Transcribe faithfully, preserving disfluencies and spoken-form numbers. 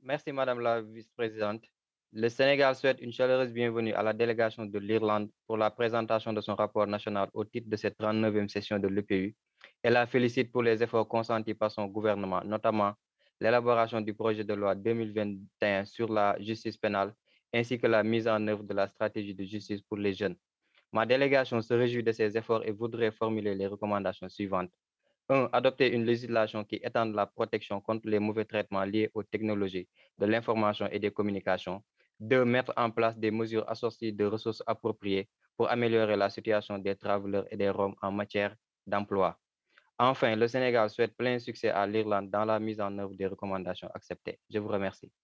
Merci, Madame la Vice-présidente. Le Sénégal souhaite une chaleureuse bienvenue à la délégation de l'Irlande pour la présentation de son rapport national au titre de cette trente-neuvième session de l'E P U. Elle la félicite pour les efforts consentis par son gouvernement, notamment l'élaboration du projet de loi deux mille vingt et un sur la justice pénale, ainsi que la mise en œuvre de la stratégie de justice pour les jeunes. Ma délégation se réjouit de ces efforts et voudrait formuler les recommandations suivantes. un. Adopter une législation qui étende la protection contre les mauvais traitements liés aux technologies de l'information et des communications. deux. Mettre en place des mesures associées de ressources appropriées pour améliorer la situation des travailleurs et des Roms en matière d'emploi. Enfin, le Sénégal souhaite plein succès à l'Irlande dans la mise en œuvre des recommandations acceptées. Je vous remercie.